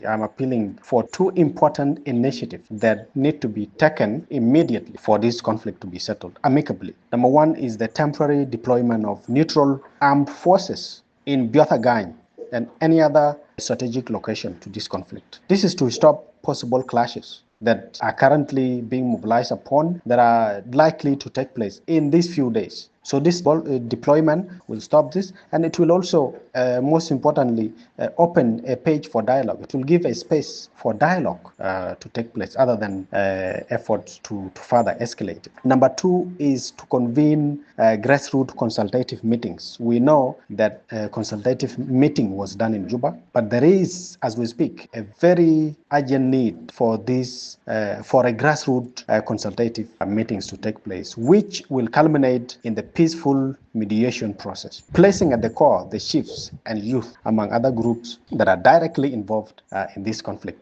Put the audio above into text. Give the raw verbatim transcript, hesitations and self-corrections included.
I'm appealing for two important initiatives that need to be taken immediately for this conflict to be settled amicably. Number one is the temporary deployment of neutral armed forces in Biothagang and any other strategic location to this conflict. This is to stop possible clashes that are currently being mobilized upon that are likely to take place in these few days. So this uh, deployment will stop this, and it will also, uh, most importantly, uh, open a page for dialogue. It will give a space for dialogue uh, to take place other than uh, efforts to, to further escalate it. Number two is to convene uh, grassroots consultative meetings. We know that a consultative meeting was done in Juba, but there is, as we speak, a very urgent need for this, uh, for a grassroots uh, consultative meetings to take place, which will culminate in the peaceful mediation process, placing at the core the chiefs and youth, among other groups that are directly involved uh, in this conflict.